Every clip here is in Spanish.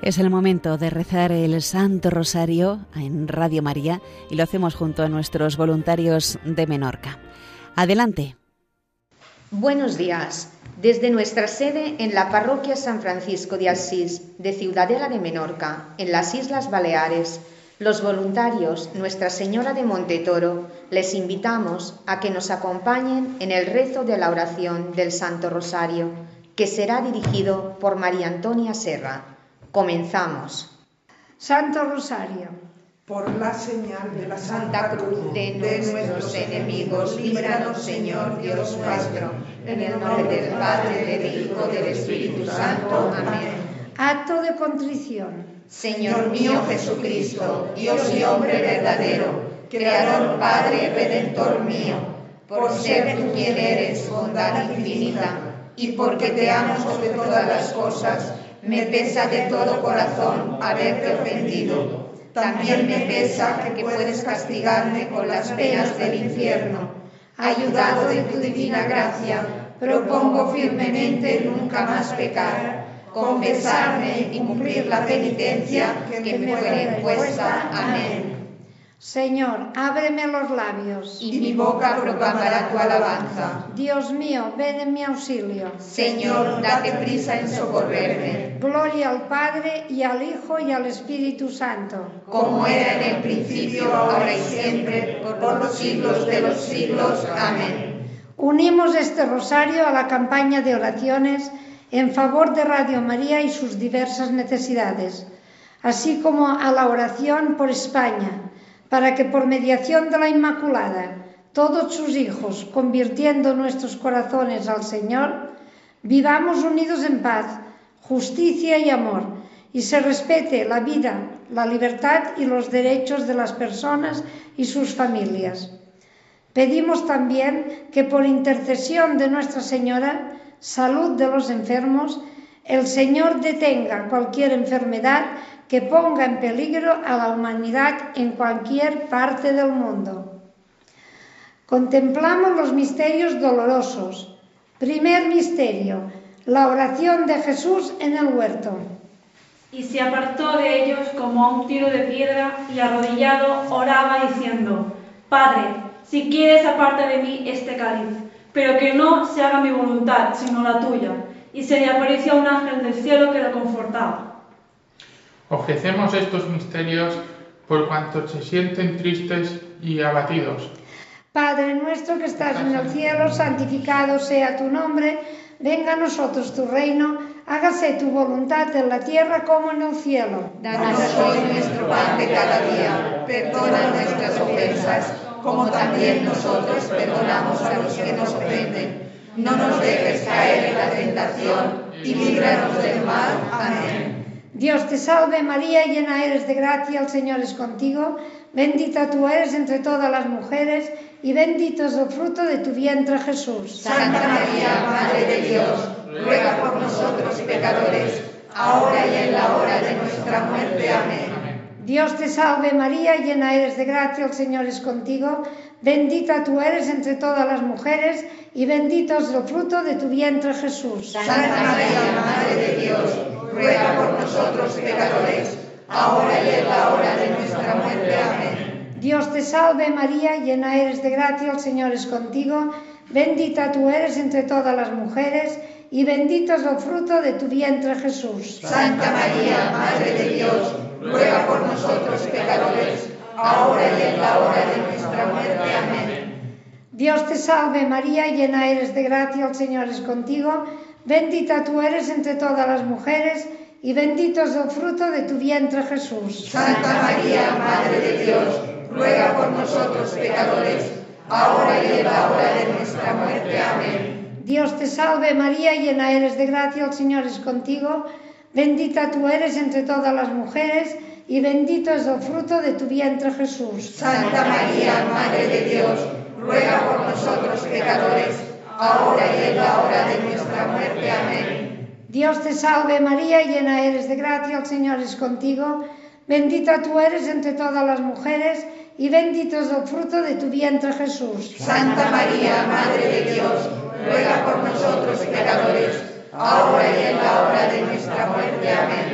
Es el momento de rezar el Santo Rosario en Radio María y lo hacemos junto a nuestros voluntarios de Menorca. Adelante. Buenos días. Desde nuestra sede en la Parroquia San Francisco de Asís de Ciudadela de Menorca, en las Islas Baleares, los voluntarios Nuestra Señora de Montetoro les invitamos a que nos acompañen en el rezo de la oración del Santo Rosario, que será dirigido por María Antonia Serra. Comenzamos. Santo Rosario. Por la señal de la Santa Cruz de nuestros enemigos, líbranos, Señor Dios nuestro, en el nombre del Padre, del Hijo, del Espíritu Santo. Amén. Acto de contrición. Señor mío Jesucristo, Dios y hombre verdadero, Creador, Padre, Redentor mío, por ser tú quien eres, bondad infinita, y porque te amo sobre todas las cosas, me pesa de todo corazón haberte ofendido. También me pesa que puedes castigarme con las penas del infierno. Ayudado de tu divina gracia, propongo firmemente nunca más pecar, confesarme y cumplir la penitencia que me fue impuesta. Amén. Señor, ábreme los labios, y mi boca proclamará tu alabanza. Dios mío, ven en mi auxilio. Señor, date prisa en socorrerme. Gloria al Padre, y al Hijo, y al Espíritu Santo. Como era en el principio, ahora y siempre, por los siglos de los siglos. Amén. Unimos este rosario a la campaña de oraciones en favor de Radio María y sus diversas necesidades, así como a la oración por España, para que por mediación de la Inmaculada, todos sus hijos, convirtiendo nuestros corazones al Señor, vivamos unidos en paz, justicia y amor, y se respete la vida, la libertad y los derechos de las personas y sus familias. Pedimos también que por intercesión de Nuestra Señora, salud de los enfermos, el Señor detenga cualquier enfermedad que ponga en peligro a la humanidad en cualquier parte del mundo. Contemplamos los misterios dolorosos. Primer misterio, la oración de Jesús en el huerto. Y se apartó de ellos como a un tiro de piedra y arrodillado oraba diciendo: Padre, si quieres aparte de mí este cáliz, pero que no se haga mi voluntad sino la tuya. Y se le apareció un ángel del cielo que lo confortaba. Ofrecemos estos misterios por cuantos se sienten tristes y abatidos. Padre nuestro que estás en el cielo, santificado sea tu nombre, venga a nosotros tu reino, hágase tu voluntad en la tierra como en el cielo. Danos hoy nuestro pan de cada día, perdona nuestras ofensas, como también nosotros perdonamos a los que nos ofenden. No nos dejes caer en la tentación y líbranos del mal. Amén. Dios te salve María, llena eres de gracia, el Señor es contigo, bendita tú eres entre todas las mujeres y bendito es el fruto de tu vientre Jesús. Santa María, Madre de Dios, ruega por nosotros pecadores, ahora y en la hora de nuestra muerte. Amén. Dios te salve María, llena eres de gracia, el Señor es contigo, bendita tú eres entre todas las mujeres y bendito es el fruto de tu vientre Jesús. Santa María, Madre de Dios, ruega por nosotros pecadores, ahora y en la hora de nuestra muerte. Amén. Dios te salve María, llena eres de gracia, el Señor es contigo, bendita tú eres entre todas las mujeres y bendito es el fruto de tu vientre Jesús. Santa María, Madre de Dios, ruega por nosotros pecadores, ahora y en la hora de nuestra muerte. Amén. Dios te salve María, llena eres de gracia, el Señor es contigo, bendita tú eres entre todas las mujeres y bendito es el fruto de tu vientre Jesús. Santa María, Madre de Dios, ruega por nosotros pecadores, ahora y en la hora de nuestra muerte. Amén. Dios te salve María, llena eres de gracia, el Señor es contigo, bendita tú eres entre todas las mujeres y bendito es el fruto de tu vientre Jesús. Santa María, Madre de Dios, ruega por nosotros pecadores, ahora y en la hora de nuestra muerte. Amén. Dios te salve María, llena eres de gracia, el Señor es contigo, bendita tú eres entre todas las mujeres y bendito es el fruto de tu vientre Jesús. Santa María, Madre de Dios, ruega por nosotros pecadores, ahora y en la hora de nuestra muerte. Amén.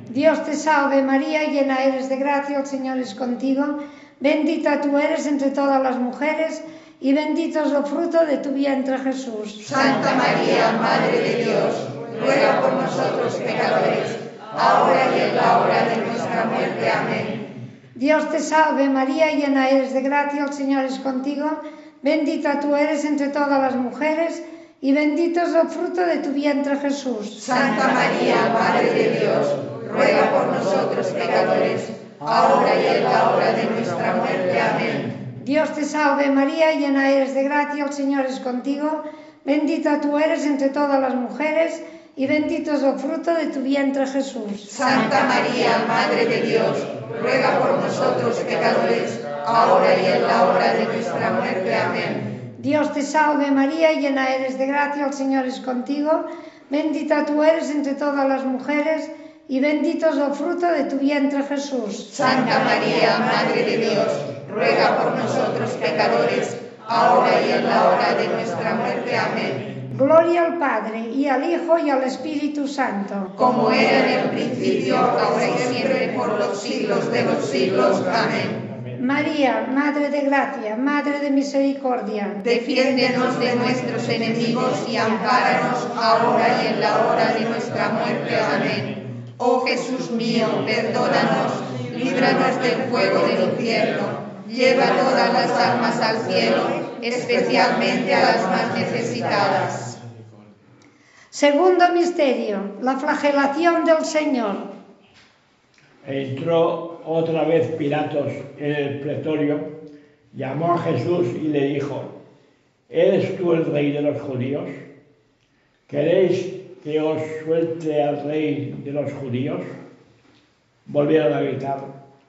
Dios te salve María, llena eres de gracia, el Señor es contigo. Bendita tú eres entre todas las mujeres y bendito es el fruto de tu vientre Jesús. Santa María, Madre de Dios, ruega por nosotros pecadores, ahora y en la hora de nuestra muerte. Amén. Dios te salve María, llena eres de gracia, el Señor es contigo. Bendita tú eres entre todas las mujeres y bendito es el fruto de tu vientre Jesús. Santa María, Madre de Dios, ruega por nosotros pecadores, ahora y en la hora de nuestra muerte. Amén. Dios te salve María, llena eres de gracia, el Señor es contigo. Bendita tú eres entre todas las mujeres y bendito es el fruto de tu vientre Jesús. Santa María, Madre de Dios, ruega por nosotros pecadores, ahora y en la hora de nuestra muerte. Amén. Dios te salve María, llena eres de gracia, el Señor es contigo. Bendita tú eres entre todas las mujeres y bendito es el fruto de tu vientre Jesús. Santa María, Madre de Dios, ruega por nosotros pecadores, ahora y en la hora de nuestra muerte. Amén. Gloria al Padre, y al Hijo, y al Espíritu Santo. Como era en el principio, ahora y siempre, por los siglos de los siglos. Amén. María, Madre de Gracia, Madre de Misericordia, defiéndenos de nuestros enemigos y ampáranos ahora y en la hora de nuestra muerte. Amén. Oh Jesús mío, perdónanos, líbranos del fuego del infierno, lleva todas las almas al cielo, especialmente a las más necesitadas. Segundo misterio, la flagelación del Señor. Entró otra vez Pilatos en el pretorio, llamó a Jesús y le dijo: ¿Eres tú el rey de los judíos? ¿Queréis que os suelte al rey de los judíos? Volvieron a gritar: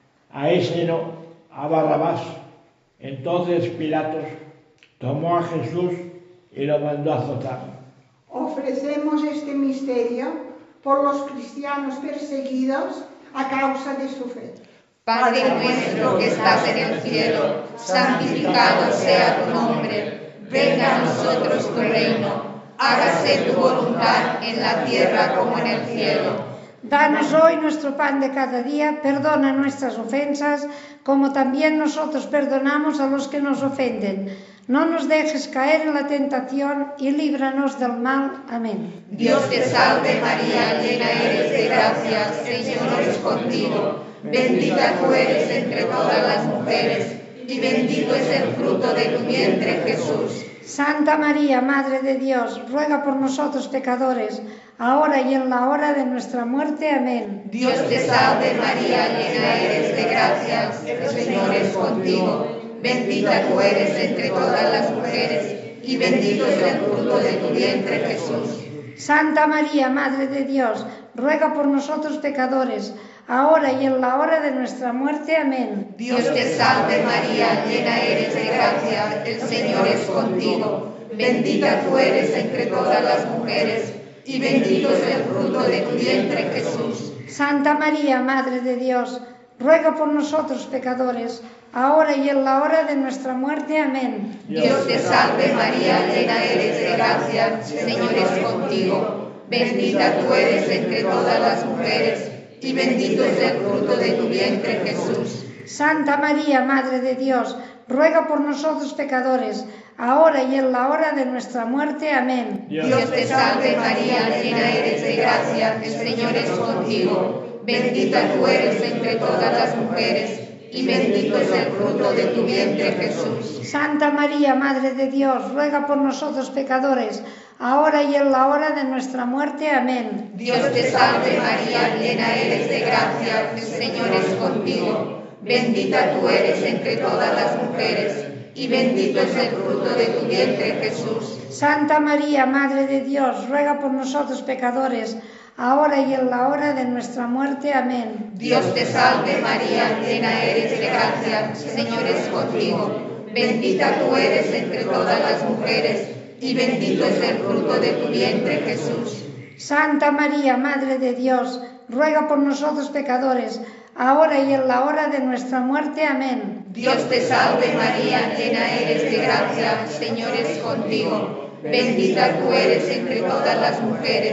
a ese no, a Barrabás. Entonces Pilatos tomó a Jesús y lo mandó a azotar. Ofrecemos este misterio por los cristianos perseguidos a causa de su fe. Padre nuestro que estás en el cielo, santificado sea tu nombre. Venga a nosotros tu reino. Hágase tu voluntad en la tierra como en el cielo. Danos hoy nuestro pan de cada día, perdona nuestras ofensas, como también nosotros perdonamos a los que nos ofenden. No nos dejes caer en la tentación y líbranos del mal. Amén. Dios te salve María, llena eres de gracia, Señor es contigo. Bendita tú eres entre todas las mujeres, y bendito es el fruto de tu vientre, Jesús. Santa María, Madre de Dios, ruega por nosotros pecadores, ahora y en la hora de nuestra muerte. Amén. Dios te salve María, llena eres de gracia, el Señor es contigo. Bendita tú eres entre todas las mujeres, y bendito es el fruto de tu vientre, Jesús. Santa María, Madre de Dios, ruega por nosotros pecadores, ahora y en la hora de nuestra muerte. Amén. Dios te salve María, llena eres de gracia, el Señor es contigo. Bendita tú eres entre todas las mujeres, y bendito es el fruto de tu vientre, Jesús. Santa María, Madre de Dios, ruega por nosotros pecadores, ahora y en la hora de nuestra muerte. Amén. Dios te salve María, llena eres de gracia, Señor es contigo. Bendita tú eres entre todas las mujeres, y bendito es el fruto de tu vientre, Jesús. Santa María, Madre de Dios, ruega por nosotros pecadores, ahora y en la hora de nuestra muerte. Amén. Dios te salve María, llena eres de gracia, el Señor es contigo. Bendita tú eres entre todas las mujeres, y bendito es el fruto de tu vientre, Jesús. Santa María, Madre de Dios, ruega por nosotros pecadores, ahora y en la hora de nuestra muerte. Amén. Dios te salve María, llena eres de gracia, el Señor es contigo. Bendita tú eres entre todas las mujeres, y bendito es el fruto de tu vientre, Jesús. Santa María, Madre de Dios, ruega por nosotros pecadores, ahora y en la hora de nuestra muerte. Amén. Dios te salve María, llena eres de gracia, Señor es contigo. Bendita tú eres entre todas las mujeres, y bendito es el fruto de tu vientre, Jesús. Santa María, Madre de Dios, ruega por nosotros pecadores, ahora y en la hora de nuestra muerte. Amén. Dios te salve María, llena eres de gracia, Señor es contigo. Bendita tú eres entre todas las mujeres,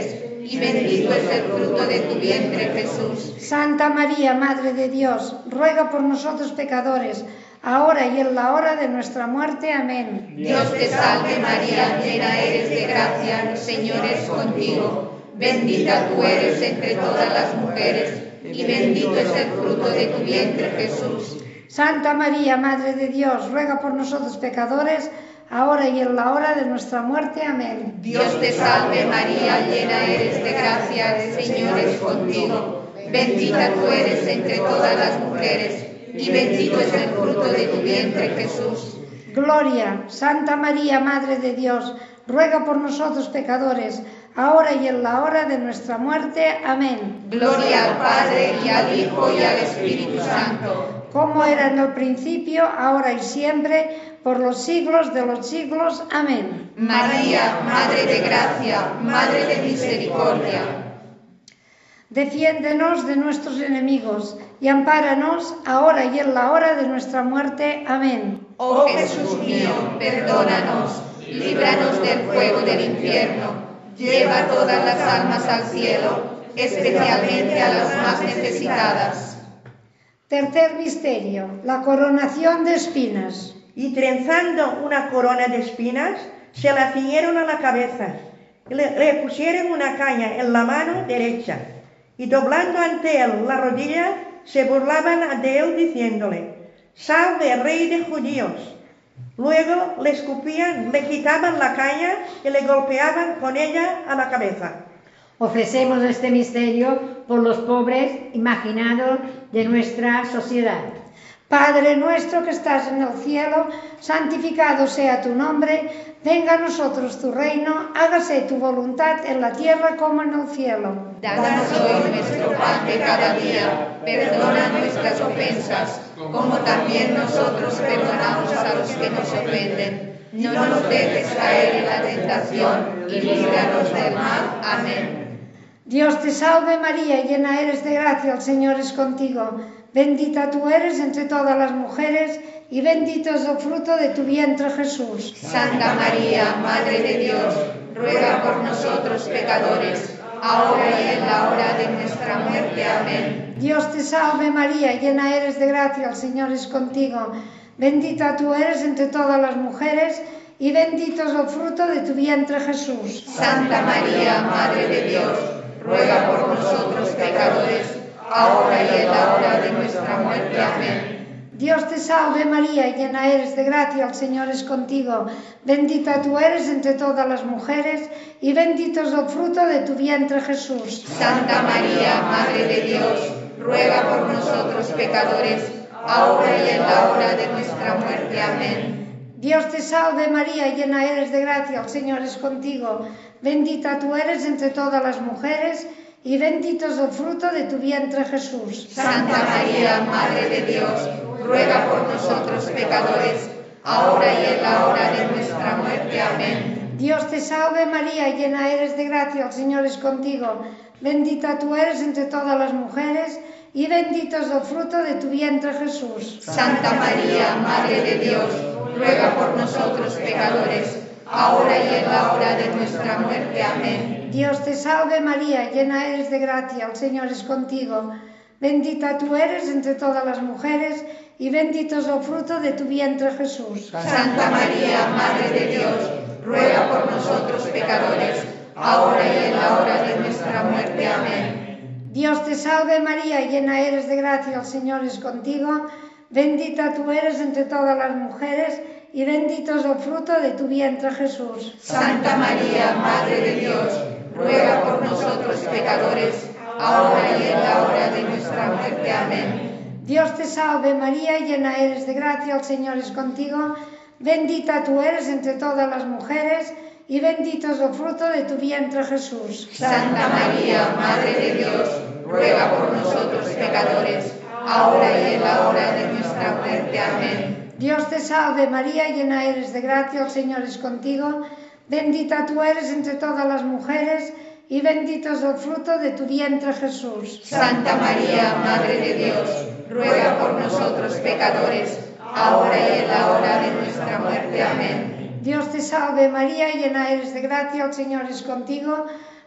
y bendito es el fruto de tu vientre, Jesús. Santa María, Madre de Dios, ruega por nosotros pecadores, ahora y en la hora de nuestra muerte. Amén. Dios te salve María, llena eres de gracia, el Señor es contigo. Bendita tú eres entre todas las mujeres, y bendito es el fruto de tu vientre, Jesús. Santa María, Madre de Dios, ruega por nosotros pecadores, ahora y en la hora de nuestra muerte. Amén. Dios te salve María, llena eres de gracia, el Señor es contigo. Bendita tú eres entre todas las mujeres, y bendito es el fruto de tu vientre, Jesús. Gloria, Santa María, Madre de Dios, ruega por nosotros pecadores, ahora y en la hora de nuestra muerte. Amén. Gloria al Padre, y al Hijo, y al Espíritu Santo. Como era en el principio, ahora y siempre, por los siglos de los siglos. Amén. María, Madre de gracia, Madre de misericordia. Defiéndenos de nuestros enemigos y ampáranos ahora y en la hora de nuestra muerte. Amén. Oh Jesús mío, perdónanos, líbranos del fuego del infierno, lleva todas las almas al cielo, especialmente a las más necesitadas. Tercer misterio, la coronación de espinas. Y trenzando una corona de espinas, se la ciñeron a la cabeza, y le pusieron una caña en la mano derecha, y doblando ante él la rodilla, se burlaban de él diciéndole: «Salve, Rey de judíos». Luego le escupían, le quitaban la caña y le golpeaban con ella a la cabeza. Ofrecemos este misterio por los pobres imaginados de nuestra sociedad. Padre nuestro que estás en el cielo, santificado sea tu nombre, venga a nosotros tu reino, hágase tu voluntad en la tierra como en el cielo. Danos hoy nuestro pan de cada día, perdona nuestras ofensas, como también nosotros perdonamos a los que nos ofenden. No nos dejes caer en la tentación y líbranos del mal. Amén. Dios te salve María, llena eres de gracia, el Señor es contigo. Bendita tú eres entre todas las mujeres, y bendito es el fruto de tu vientre, Jesús. Santa María, Madre de Dios, ruega por nosotros pecadores, ahora y en la hora de nuestra muerte. Amén. Dios te salve María, llena eres de gracia, el Señor es contigo. Bendita tú eres entre todas las mujeres, y bendito es el fruto de tu vientre, Jesús. Santa María, Madre de Dios, ruega por nosotros pecadores, ahora y en la hora de nuestra muerte. Amén. Dios te salve María, llena eres de gracia, el Señor es contigo. Bendita tú eres entre todas las mujeres, y bendito es el fruto de tu vientre, Jesús. Santa María, Madre de Dios, ruega por nosotros pecadores, ahora y en la hora de nuestra muerte. Amén. Dios te salve María, llena eres de gracia, el Señor es contigo. Bendita tú eres entre todas las mujeres, y bendito es el fruto de tu vientre, Jesús. Santa María, Madre de Dios, ruega por nosotros pecadores, ahora y en la hora de nuestra muerte. Amén. Dios te salve María, llena eres de gracia, el Señor es contigo. Bendita tú eres entre todas las mujeres, y bendito es el fruto de tu vientre, Jesús. Santa María, Madre de Dios, ruega por nosotros pecadores, ahora y en la hora de nuestra muerte. Amén. Dios te salve María, llena eres de gracia, el Señor es contigo. Bendita tú eres entre todas las mujeres, y bendito es el fruto de tu vientre, Jesús. Santa María, Madre de Dios, ruega por nosotros pecadores, ahora y en la hora de nuestra muerte. Amén. Dios te salve María, llena eres de gracia, el Señor es contigo. Bendita tú eres entre todas las mujeres, y bendito es el fruto de tu vientre, Jesús. Santa María, Madre de Dios, ruega por nosotros pecadores, ahora y en la hora de nuestra muerte. Amén. Dios te salve María, llena eres de gracia, el Señor es contigo. Bendita tú eres entre todas las mujeres, y bendito es el fruto de tu vientre, Jesús. Santa María, Madre de Dios, ruega por nosotros pecadores, ahora y en la hora de nuestra muerte. Amén. Dios te salve María, llena eres de gracia, el Señor es contigo. Bendita tú eres entre todas las mujeres, y bendito es el fruto de tu vientre, Jesús. Santa María, Madre de Dios, ruega por nosotros pecadores, ahora y en la hora de nuestra muerte. Amén. Dios te salve María, llena eres de gracia, el Señor es contigo.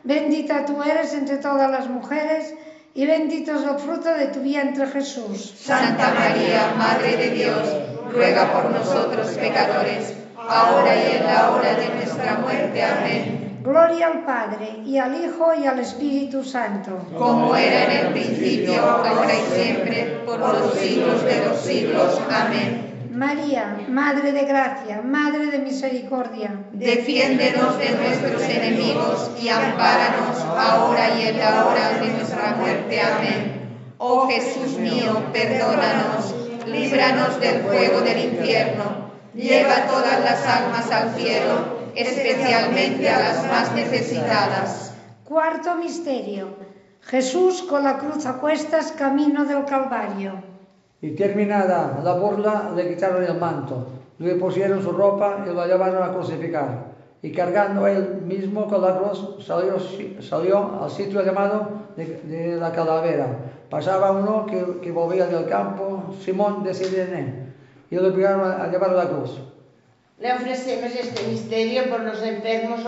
bendita tú eres entre todas las mujeres, y bendito es el fruto de tu vientre, Jesús. Santa María, Madre de Dios, ruega por nosotros pecadores, ahora y en la hora de nuestra muerte. Amén. Gloria al Padre, y al Hijo, y al Espíritu Santo. Como era en el principio, ahora y siempre, por los siglos de los siglos. Amén. María, Madre de Gracia, Madre de Misericordia, defiéndenos de nuestros enemigos y ampáranos ahora y en la hora de nuestra muerte. Amén. Oh Jesús mío, perdónanos, líbranos del fuego del infierno, lleva todas las almas al cielo, especialmente a las más necesitadas. Cuarto misterio. Jesús con la cruz a cuestas, camino del Calvario. Y terminada la burla, le quitaron el manto, le pusieron su ropa y lo llevaron a crucificar. Y cargando él mismo con la cruz, salió al sitio llamado de la Calavera. Pasaba uno que volvía del campo, Simón de Sirene, y lo obligaron a llevar la cruz. Le ofrecemos este misterio por los enfermos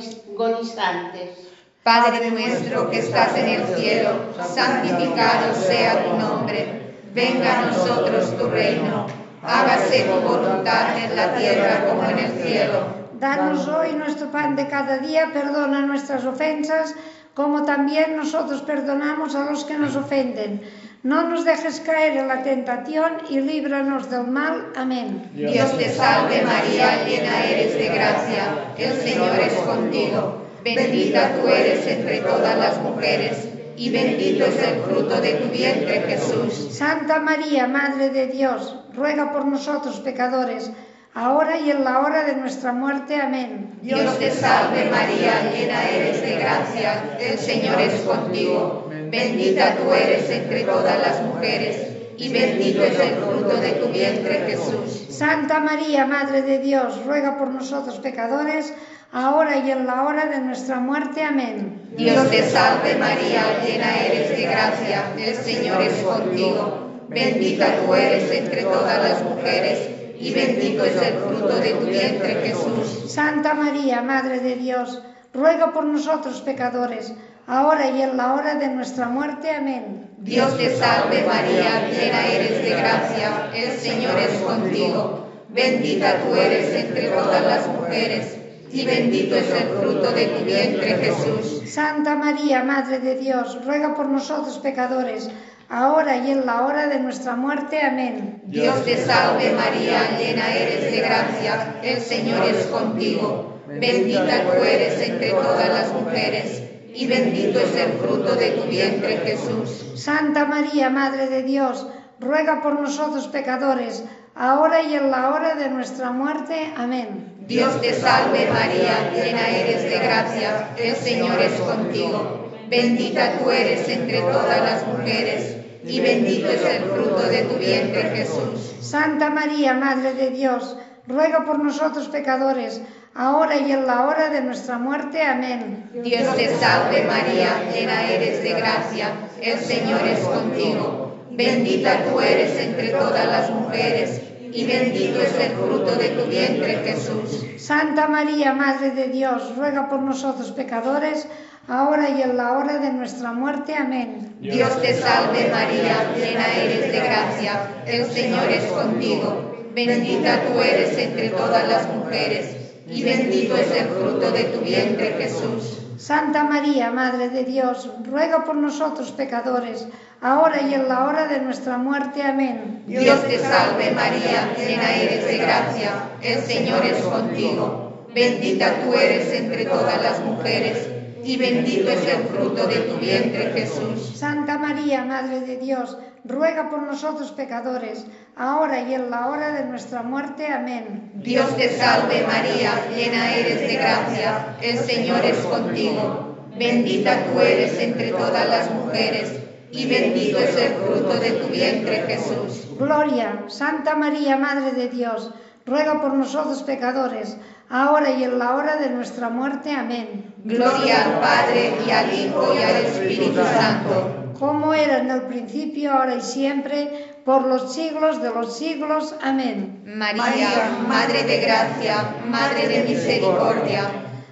agonizantes. Padre nuestro que estás en el cielo, santificado sea tu nombre. Venga a nosotros tu reino, hágase tu voluntad en la tierra como en el cielo. Danos hoy nuestro pan de cada día, perdona nuestras ofensas, como también nosotros perdonamos a los que nos ofenden. No nos dejes caer en la tentación y líbranos del mal. Amén. Dios te salve María, llena eres de gracia, el Señor es contigo. Bendita tú eres entre todas las mujeres, y bendito es el fruto de tu vientre, Jesús. Santa María, Madre de Dios, ruega por nosotros pecadores, ahora y en la hora de nuestra muerte. Amén. Dios te salve María, llena eres de gracia, el Señor es contigo. Bendita tú eres entre todas las mujeres, y bendito es el fruto de tu vientre, Jesús. Santa María, Madre de Dios, ruega por nosotros pecadores, ahora y en la hora de nuestra muerte. Amén. Dios te salve María, llena eres de gracia, el Señor es contigo. Bendita tú eres entre todas las mujeres, y bendito es el fruto de tu vientre, Jesús. Santa María, Madre de Dios, ruega por nosotros pecadores, ahora y en la hora de nuestra muerte. Amén. Dios te salve María, llena eres de gracia, el Señor es contigo. Bendita tú eres entre todas las mujeres, y bendito es el fruto de tu vientre, Jesús. Santa María, Madre de Dios, ruega por nosotros pecadores, ahora y en la hora de nuestra muerte. Amén. Dios te salve María, llena eres de gracia, el Señor es contigo. Bendita tú eres entre todas las mujeres, y bendito es el fruto de tu vientre, Jesús. Santa María, Madre de Dios, ruega por nosotros pecadores, ahora y en la hora de nuestra muerte. Amén. Dios te salve María, llena eres de gracia, el Señor es contigo. Bendita tú eres entre todas las mujeres, y bendito es el fruto de tu vientre, Jesús. Santa María, Madre de Dios, ruega por nosotros pecadores, ahora y en la hora de nuestra muerte. Amén. Dios te salve María, llena eres de gracia, el Señor es contigo. Bendita tú eres entre todas las mujeres, y bendito es el fruto de tu vientre, Jesús. Santa María, Madre de Dios, ruega por nosotros pecadores, ahora y en la hora de nuestra muerte. Amén. Dios te salve María, llena eres de gracia, el Señor es contigo. Bendita tú eres entre todas las mujeres, y bendito es el fruto de tu vientre, Jesús. Santa María, Madre de Dios, ruega por nosotros pecadores, ahora y en la hora de nuestra muerte. Amén. Dios te salve María, llena eres de gracia, el Señor es contigo. Bendita tú eres entre todas las mujeres, y bendito es el fruto de tu vientre, Jesús. Santa María, Madre de Dios, ruega por nosotros pecadores, ahora y en la hora de nuestra muerte. Amén. Dios te salve María, llena eres de gracia, el Señor es contigo. Bendita tú eres entre todas las mujeres, y bendito es el fruto de tu vientre, Jesús. Gloria, Santa María, Madre de Dios, ruega por nosotros pecadores, ahora y en la hora de nuestra muerte. Amén. Gloria al Padre, y al Hijo, y al Espíritu Santo. Como era en el principio, ahora y siempre, por los siglos de los siglos. Amén. María, Madre de gracia, Madre de misericordia,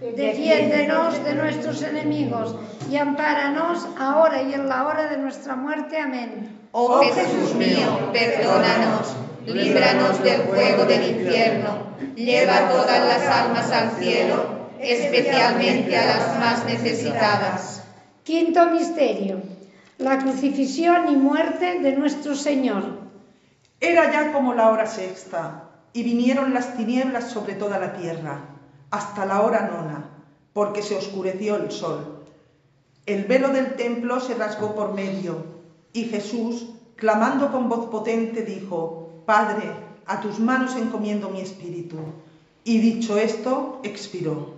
Defiéndenos de nuestros enemigos y ampáranos ahora y en la hora de nuestra muerte. Amén. Oh Jesús mío, perdónanos, líbranos del fuego del infierno, lleva todas las almas al cielo, especialmente a las más necesitadas. Quinto misterio: la crucifixión y muerte de nuestro Señor. Era ya como la hora sexta, y vinieron las tinieblas sobre toda la tierra, hasta la hora nona, porque se oscureció el sol. El velo del templo se rasgó por medio, y Jesús, clamando con voz potente, dijo: Padre, a tus manos encomiendo mi espíritu. Y dicho esto, expiró.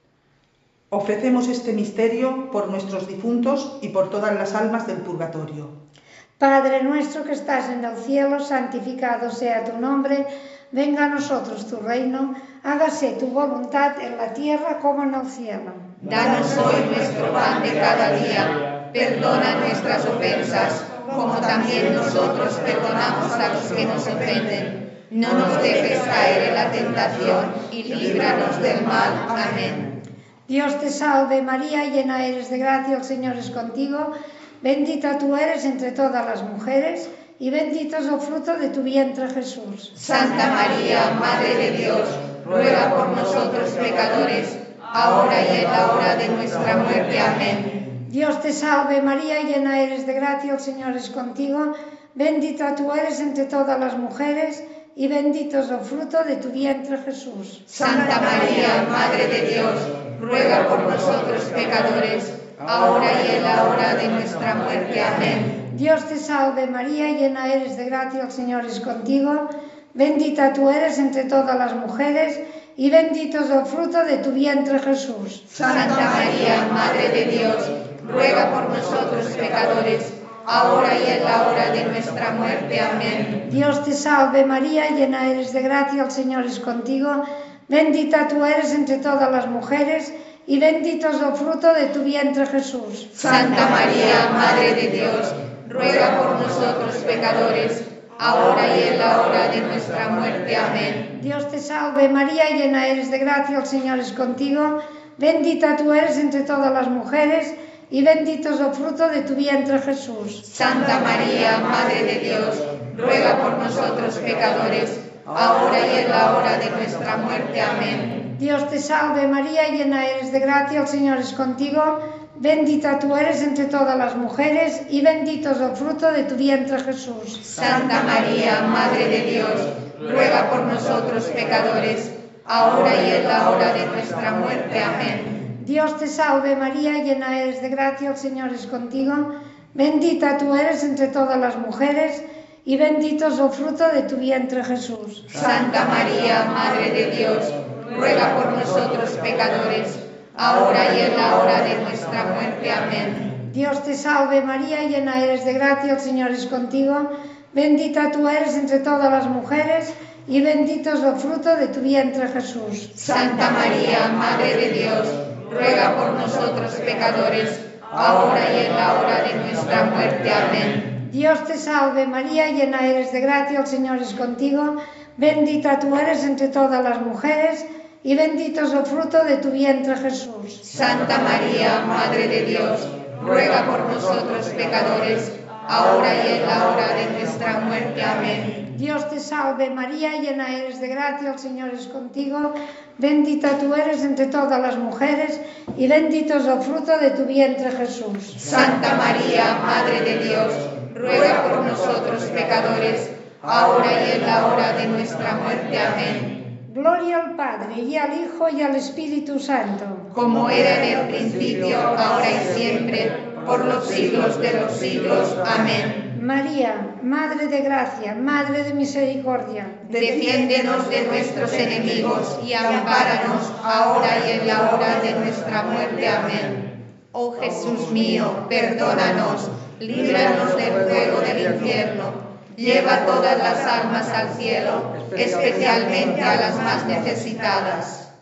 Ofrecemos este misterio por nuestros difuntos y por todas las almas del purgatorio. Padre nuestro que estás en el cielo, santificado sea tu nombre. Venga a nosotros tu reino, hágase tu voluntad en la tierra como en el cielo. Danos hoy nuestro pan de cada día, perdona nuestras ofensas, como también nosotros perdonamos a los que nos ofenden. No nos dejes caer en la tentación y líbranos del mal. Amén. Dios te salve María, llena eres de gracia, el Señor es contigo. Bendita tú eres entre todas las mujeres, y bendito es el fruto de tu vientre, Jesús. Santa María, Madre de Dios, ruega por nosotros pecadores, ahora y en la hora de nuestra muerte. Amén. Dios te salve María, llena eres de gracia, el Señor es contigo. Bendita tú eres entre todas las mujeres, y bendito es el fruto de tu vientre, Jesús. Santa María, Madre de Dios, ruega por nosotros pecadores, ahora y en la hora de nuestra muerte. Amén. Dios te salve María, llena eres de gracia, el Señor es contigo. Bendita tú eres entre todas las mujeres, y bendito es el fruto de tu vientre, Jesús. Santa María, Madre de Dios, ruega por nosotros pecadores, ahora y en la hora de nuestra muerte. Amén. Dios te salve María, llena eres de gracia, el Señor es contigo. Bendita tú eres entre todas las mujeres, y bendito es el fruto de tu vientre, Jesús. Santa María, Madre de Dios, ruega por nosotros pecadores, ahora y en la hora de nuestra muerte. Amén. Dios te salve María, llena eres de gracia, el Señor es contigo. Bendita tú eres entre todas las mujeres, y bendito es el fruto de tu vientre, Jesús. Santa María, Madre de Dios, ruega por nosotros pecadores, ahora y en la hora de nuestra muerte. Amén. Dios te salve María, llena eres de gracia, el Señor es contigo. Bendita tú eres entre todas las mujeres, y bendito es el fruto de tu vientre, Jesús. Santa María, Madre de Dios, ruega por nosotros pecadores, ahora y en la hora de nuestra muerte. Amén. Dios te salve María, llena eres de gracia, el Señor es contigo. Bendita tú eres entre todas las mujeres, y bendito es el fruto de tu vientre, Jesús. Santa María, Madre de Dios, ruega por nosotros pecadores, ahora y en la hora de nuestra muerte. Amén. Dios te salve María, llena eres de gracia, el Señor es contigo. Bendita tú eres entre todas las mujeres, y bendito es el fruto de tu vientre, Jesús. Santa María, Madre de Dios, ruega por nosotros pecadores, ahora y en la hora de nuestra muerte. Amén. Dios te salve María, llena eres de gracia, el Señor es contigo. Bendita tú eres entre todas las mujeres, y bendito es el fruto de tu vientre, Jesús. Santa María, Madre de Dios, ruega por nosotros pecadores, ahora y en la hora de nuestra muerte. Amén. Dios te salve María, llena eres de gracia, el Señor es contigo. Bendita tú eres entre todas las mujeres, y bendito es el fruto de tu vientre, Jesús. Santa María, Madre de Dios, ruega por nosotros pecadores, ahora y en la hora de nuestra muerte. Amén. Gloria al Padre, y al Hijo, y al Espíritu Santo. Como era en el principio, ahora y siempre, por los siglos de los siglos. Amén. María, Madre de gracia, Madre de misericordia, defiéndenos de nuestros enemigos y ampáranos ahora y en la hora de nuestra muerte. Amén. Oh Jesús mío, perdónanos, líbranos del fuego del infierno. Lleva todas las almas al cielo, especialmente a las más necesitadas.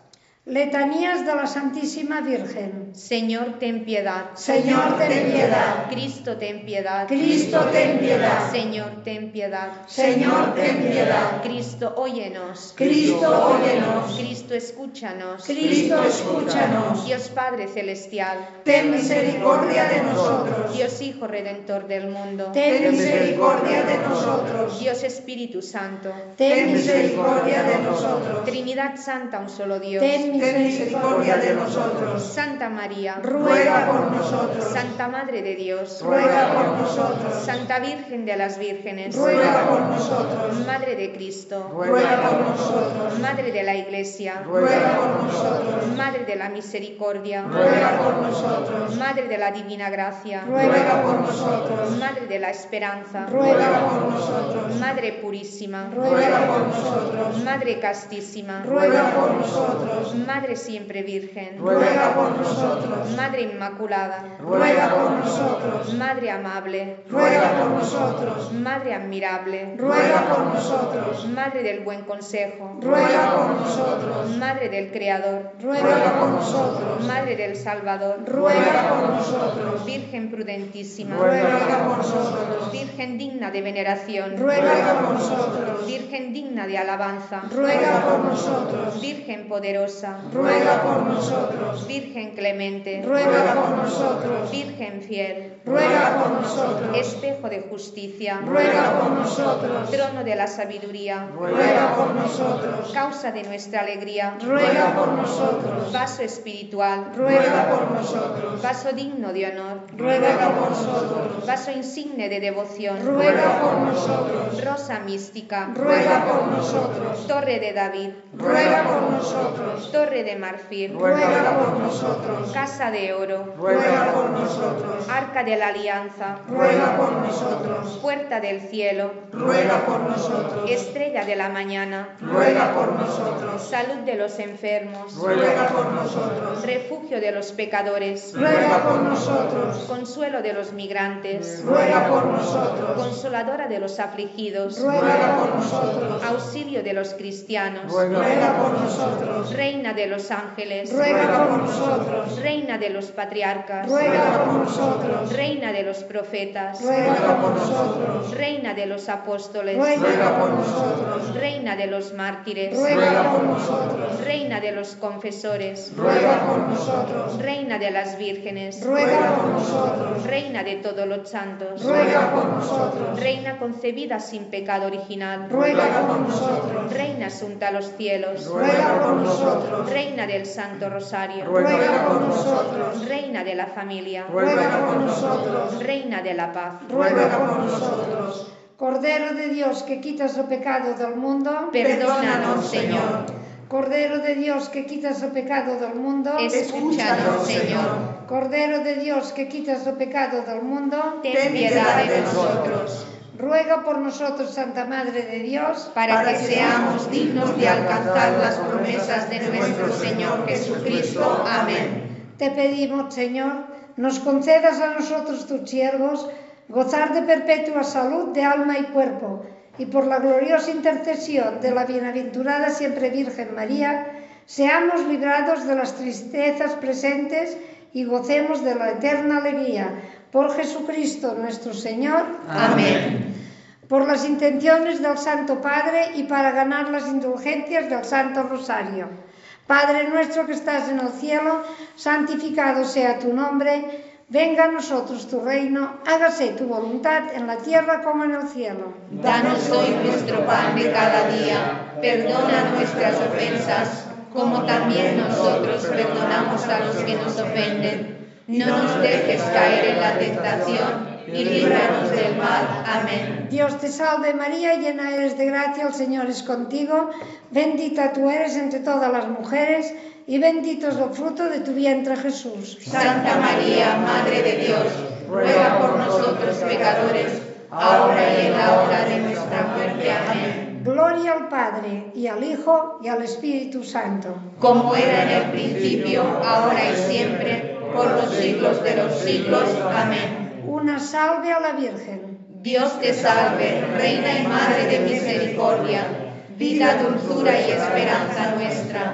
Letanías de la Santísima Virgen. Señor, ten piedad. Señor, ten piedad. Cristo, ten piedad. Cristo, ten piedad. Señor, ten piedad. Señor, ten piedad. Cristo, óyenos. Cristo, óyenos. Cristo, escúchanos. Cristo, escúchanos. Dios Padre Celestial, ten misericordia de nosotros. Dios Hijo Redentor del mundo, ten misericordia de nosotros. Dios Espíritu Santo, ten misericordia de nosotros. Trinidad Santa, un solo Dios, ten misericordia de nosotros. Santa María, ruega por nosotros. Santa Madre de Dios, ruega por nosotros. Santa Virgen de las Vírgenes, ruega por nosotros. Madre de Cristo, ruega por nosotros. Madre de la Iglesia, ruega por nosotros. Madre de la Misericordia, ruega por nosotros. Madre de la Divina Gracia, ruega por nosotros. Madre de la Esperanza, ruega por nosotros. Madre Purísima, ruega por nosotros. Madre Castísima, ruega por nosotros. Madre Siempre Virgen, ruega por nosotros. Madre Inmaculada, ruega por nosotros. Madre Amable, ruega por nosotros. Madre Admirable, ruega por nosotros. Madre del Buen Consejo, ruega por nosotros. Madre del Creador, ruega por nosotros. Madre del Salvador, ruega por nosotros. Virgen prudentísima, ruega por nosotros. Virgen digna de veneración, ruega por nosotros. Virgen digna de alabanza, ruega por nosotros. Virgen poderosa, ruega por nosotros. Virgen clemente, ruega por nosotros. Virgen fiel, ruega por nosotros. Espejo de justicia, ruega por nosotros. Trono de la sabiduría, ruega por nosotros. Causa de nuestra alegría, ruega por nosotros. Vaso espiritual, ruega por nosotros. Vaso digno de honor, ruega por nosotros. Vaso insigne de devoción, ruega por nosotros. Rosa mística, ruega por nosotros. Torre de David, ruega por nosotros. Torre de marfil, ruega por nosotros. Casa de oro, ruega por nosotros. Arca de la Alianza, ruega por nosotros. Puerta del cielo, ruega por nosotros. Estrella de la mañana, ruega por nosotros. Salud de los enfermos, ruega por nosotros. Refugio de los pecadores, ruega por nosotros. Consuelo de los migrantes, ruega por nosotros. Consoladora de los afligidos, ruega por nosotros. Auxilio de los cristianos, ruega por nosotros. Reina de los ángeles, ruega por nosotros. Reina de los patriarcas, ruega por nosotros. Reina de los profetas, ruega por nosotros. Reina de los apóstoles, ruega por nosotros. Reina de los mártires, ruega por nosotros. Reina de los confesores, ruega por nosotros. Reina de las vírgenes, ruega por nosotros. Reina de todos los santos, ruega por nosotros. Reina concebida sin pecado original, ruega por nosotros. Reina asunta a los cielos, ruega por nosotros. Reina del Santo Rosario, ruega por nosotros. Reina de la familia, ruega por nosotros. Reina de la paz, ruega por nosotros. Cordero de Dios, que quitas el pecado del mundo, perdónanos, Señor. Cordero de Dios, que quitas el pecado del mundo, escúchanos, Señor. Cordero de Dios, que quitas el pecado del mundo, ten piedad de nosotros. Ruega por nosotros, Santa Madre de Dios, para que seamos dignos de alcanzar las promesas de nuestro Señor Jesucristo. Amén. Te pedimos, Señor, nos concedas a nosotros, tus siervos, gozar de perpetua salud de alma y cuerpo, y por la gloriosa intercesión de la bienaventurada siempre Virgen María, seamos librados de las tristezas presentes y gocemos de la eterna alegría. Por Jesucristo nuestro Señor. Amén. Por las intenciones del Santo Padre y para ganar las indulgencias del Santo Rosario. Padre nuestro que estás en el cielo, santificado sea tu nombre. Venga a nosotros tu reino, hágase tu voluntad en la tierra como en el cielo. Danos hoy nuestro pan de cada día, perdona nuestras ofensas, como también nosotros perdonamos a los que nos ofenden. No nos dejes caer en la tentación y líbranos del mal. Amén. Dios te salve María, llena eres de gracia, el Señor es contigo, bendita tú eres entre todas las mujeres, y bendito es el fruto de tu vientre, Jesús. Santa María, Madre de Dios, ruega por nosotros pecadores, ahora y en la hora de nuestra muerte. Amén. Gloria al Padre, y al Hijo, y al Espíritu Santo. Como era en el principio, ahora y siempre, por los siglos de los siglos. Amén. Una salve a la Virgen. Dios te salve, Reina y Madre de misericordia, vida, dulzura y esperanza nuestra.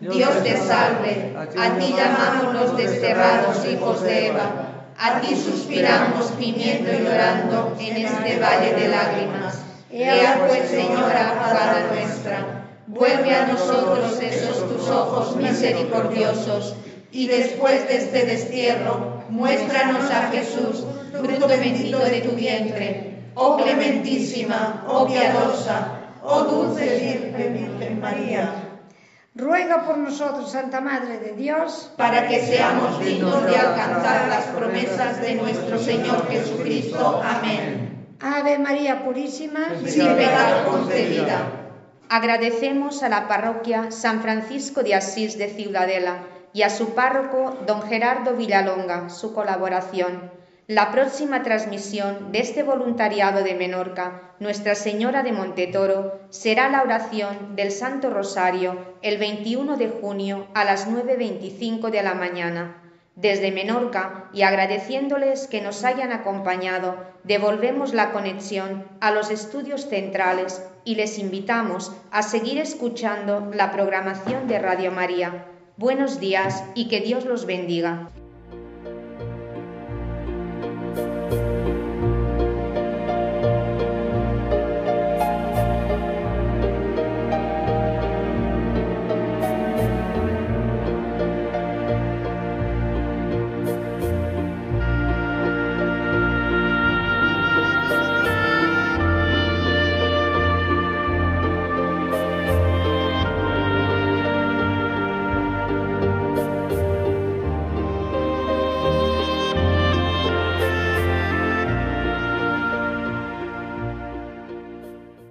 Dios te salve, a ti llamamos los desterrados hijos de Eva, a ti suspiramos gimiendo y llorando en este valle de lágrimas. Ea pues, Señora, abogada nuestra, vuelve a nosotros esos tus ojos misericordiosos, y después de este destierro, muéstranos a Jesús, fruto bendito de tu vientre. Oh clementísima, oh piadosa, oh dulce Virgen María, ruega por nosotros, Santa Madre de Dios, para que seamos dignos de alcanzar las promesas de nuestro Señor Jesucristo. Amén. Ave María Purísima, sin pecado concebida. Agradecemos a la parroquia San Francisco de Asís de Ciudadela y a su párroco, don Gerardo Villalonga, su colaboración. La próxima transmisión de este voluntariado de Menorca, Nuestra Señora de Montetoro, será la oración del Santo Rosario el 21 de junio a las 9:25 de la mañana. Desde Menorca, y agradeciéndoles que nos hayan acompañado, devolvemos la conexión a los estudios centrales y les invitamos a seguir escuchando la programación de Radio María. Buenos días y que Dios los bendiga.